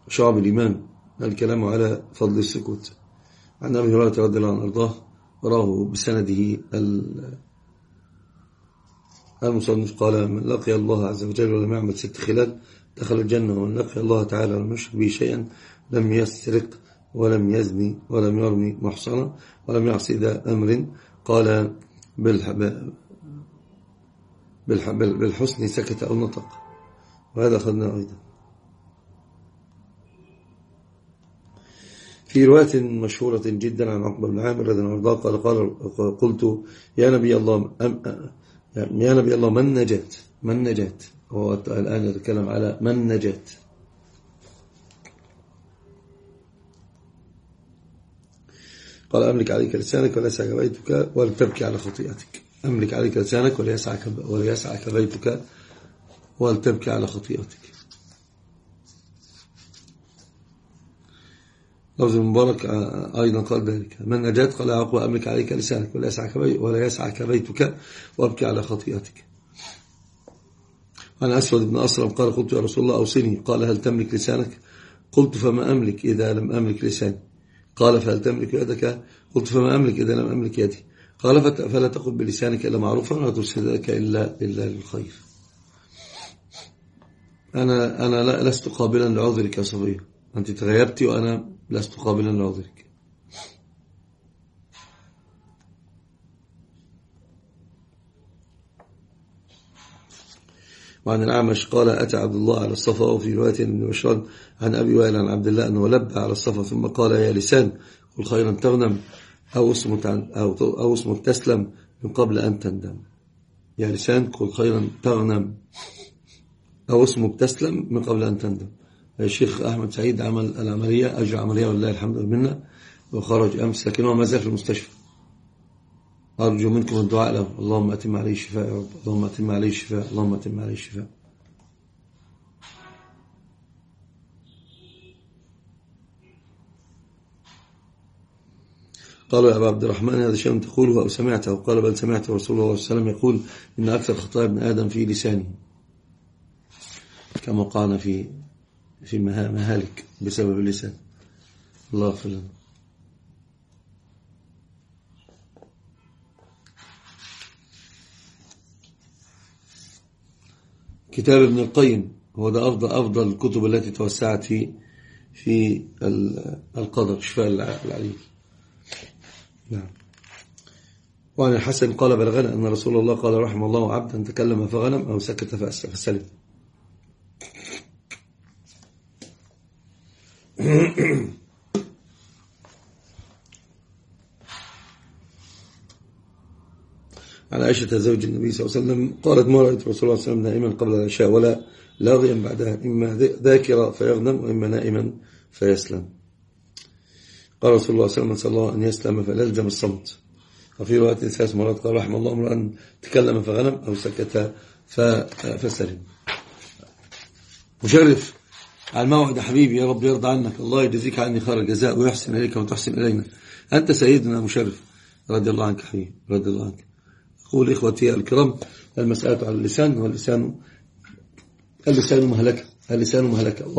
شعب الإيمان الكلام على فضل السكوت. عن أبي هريرة رضي الله عنه وارضاه وراه بسنده المصنف قال: من لقي الله عز وجل ولم يعمل 6 خلال دخل الجنة، ومن لقي الله تعالى ولم يشرك به شيئا لم يسرق ولم يزني ولم يرمي محصنا ولم يعصي ذا أمر قال بالحسن سكت أو نطق. وهذا أخذنا أيضا في رواية مشهورة جدا عن عقبة بن عامر رضي الله عنه قال قلت يا نبي الله من نجاة هو الآن يتكلم على من نجاة. قال أملك عليك لسانك وليسعك بيتك ولتبكي على خطيئتك. أملك عليك لسانك وليسعك بيتك ولتبكي على خطيئتك. لفظ المبارك أيضا قال ذلك. من نجاة قال عقبة أملك عليك لسانك ولا يسعك بيتك وابكي على خطيئتك. عن أسود بن أسرم قال قلت يا رسول الله أوصني، قال هل تملك لسانك؟ قلت فما أملك إذا لم أملك لساني؟ قال فهل تملك يدك؟ قلت فما أملك إذا لم أملك يدي؟ قال فلا تقل بلسانك إلا معروفا ولا ترسلك إلا للخير. أنا لست قابلا لعذرك يا صبي، أنت تغيرت وأنا لست قابلا لعذرك. وعن الأعمش قال أتى عبد الله على الصفا، وفي رواية ابن بشار عن أبي وائل عن عبد الله أنه لبى على الصفا ثم قال يا لسان قل خيرا تغنم أو اصمت تسلم من قبل أن تندم. يا لسان قل خيرا تغنم أو اصمت تسلم من قبل أن تندم. الشيخ أحمد سعيد عمل العملية، أجرى عملية والله الحمد لله، وخرج أمس لكنه ما زال في المستشفى. أرجو منكم الدعاء له، اللهم أتم عليه الشفاء يا رب، اللهم أتم عليه الشفاء، اللهم أتم عليه الشفاء. قالوا يا أبا عبد الرحمن هذا شيء تقوله أو سمعته؟ قال بل سمعت رسول الله صلى الله عليه وسلم يقول إن أكثر خطايا ابن آدم في لسانه، كما قالنا في مهالك بسبب اللسان. الله يغفر لنا. كتاب ابن القيم هو ده أفضل الكتب التي توسعت في القدر، شفاء العليل. نعم. وعن الحسن قال بلغنا أن رسول الله قال رحم الله عبدا تكلم فغنم أو سكت فسلم. عن عائشة زوج النبي صلى الله عليه وسلم قالت ما رأيت رسول الله صلى الله عليه وسلم نائما قبل العشاء ولا لاغيا بعدها، إما ذاكرا فيغنم وإما نائما فيسلم. قال رسول الله صلى الله عليه وسلم صلى الله أن يسلم فليلزم الصمت. وفي رواية 3 مرات قال رحم الله امرأ تكلم فغنم أو سكت فسلم. مشرف على الموعد يا حبيبي، يا رب يرضى عنك، الله يجزيك عني خير الجزاء ويحسن إليك وتحسن إلينا، أنت سيدنا مشرف رضي الله عنك حبيبي رضي الله عنك. أقول إخوتي الكرام المسألة على اللسان، واللسان مهلكة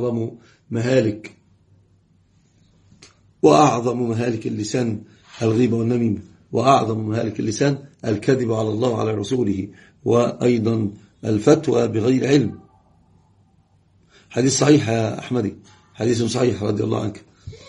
وأعظم مهالك اللسان الغيبة والنميمة، وأعظم مهالك اللسان الكذب على الله وعلى رسوله، وأيضا الفتوى بغير علم. حديث صحيح يا أحمدي، حديث صحيح رضي الله عنك.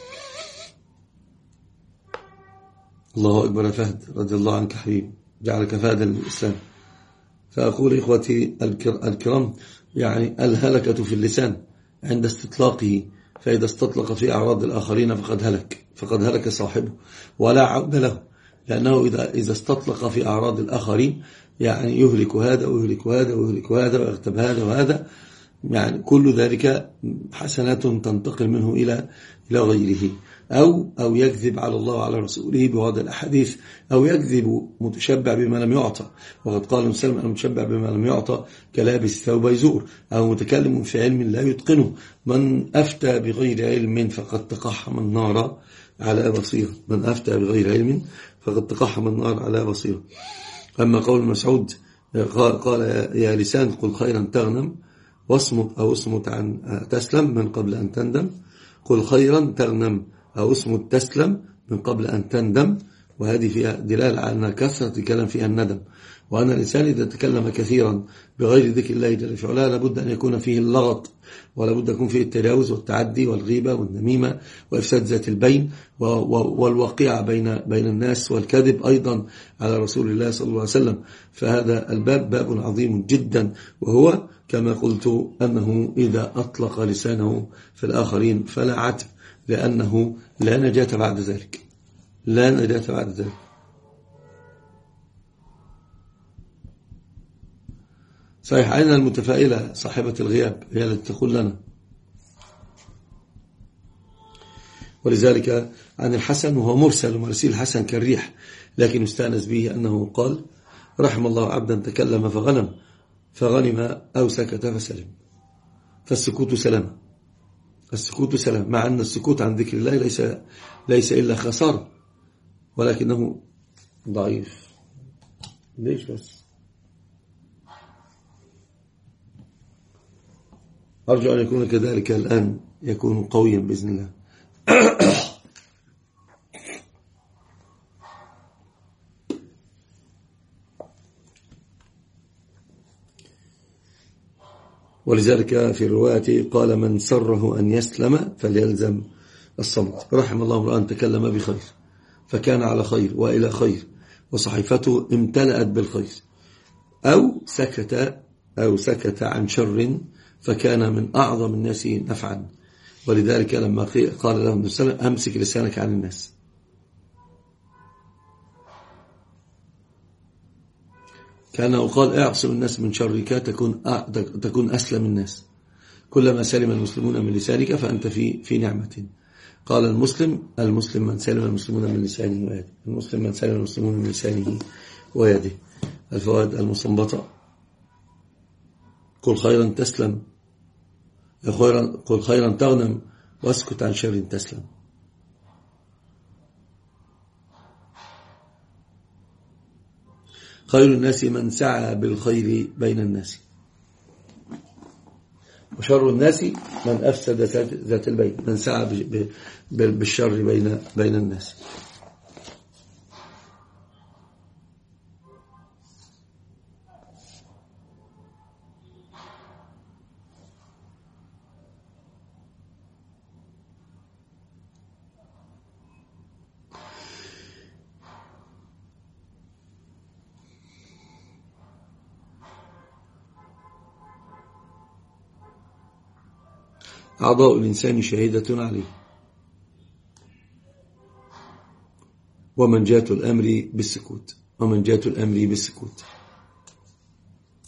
الله أكبر يا فهد رضي الله عنك حبيبي، جعلك فهدا للإسلام. فأقول إخوتي الكرام يعني الهلكة في اللسان عند استطلاقه، فإذا استطلق في أعراض الآخرين فقد هلك صاحبه ولا عود له، لأنه إذا استطلق في أعراض الآخرين يعني يهلك هذا ويهلك هذا ويهلك هذا ويغتب هذا وهذا، يعني كل ذلك حسنات تنتقل منه إلى غيره، أو يكذب على الله وعلى رسوله بوضع الأحاديث، أو يكذب متشبع بما لم يعطى. وقد قال مسلم المتشبع بما لم يعطى كلابس ثوب يزور، أو متكلم في علم لا يتقنه. من أفتى بغير علم فقد تقحم النار على بصيرة، من أفتى بغير علم فقد تقحم النار على بصيرة. أما قول مسعود قال يا لسان قل خيرا تغنم واصمت أو اصمت عن تسلم من قبل أن تندم. قل خيرا تغنم أو اصمت تسلم من قبل أن تندم. وهذه فيها دلالة على أن كثرة الكلام فيها الندم، وأن الإنسان إذا تكلم كثيرا بغير ذكر الله جل في علاه لابد أن يكون فيه اللغط، ولابد أن يكون فيه التجاوز والتعدي والغيبة والنميمة وإفساد ذات البين والوقيعة بين الناس والكذب أيضا على رسول الله صلى الله عليه وسلم. فهذا الباب باب عظيم جدا، وهو كما قلت أنه إذا أطلق لسانه في الآخرين فلا عتب، لأنه لا نجاة بعد ذلك، لا نجاة بعد ذلك. صحيح، أين المتفائلة صاحبة الغياب هي التي تقول لنا. ولذلك عن الحسن، وهو مرسل، ومرسيل الحسن كالريح، لكن يستأنس به أنه قال: رحم الله عبدا تكلم فغنم أو سكت فسلم. فالسكوت سلام، السكوت سلام، مع أن السكوت عن ذكر الله ليس إلا خسارة، ولكنه ضعيف. ليش بس؟ أرجو أن يكون كذلك الآن، يكون قويا بإذن الله. ولذلك في الرواية قال: من سره أن يسلم فليلزم الصمت. رحم الله امرأ تكلم بخير فكان على خير وإلى خير وصحيفته امتلأت بالخير، أو سكت عن شر فكان من أعظم الناس نفعا. ولذلك لما قال لهم النبي صلى الله عليه وسلم: أمسك لسانك عن الناس، كأنه قال: اعصم الناس من شرك تكون أسلم الناس. كلما سلم المسلمون من لسانك فأنت في نعمة. قال: المسلم من سلم المسلمون من لسانه ويده، المسلم من سلم المسلمون من لسانه ويده. الفوائد المستنبطة: قل خيرا تسلم، قل خيرا تغنم، واسكت عن شر تسلم. خير الناس من سعى بالخير بين الناس، وشر الناس من أفسد ذات البين، من سعى بالشر بين الناس. أعضاء الإنسان شهيدة عليه، ومنجاة الأمر بالسكوت.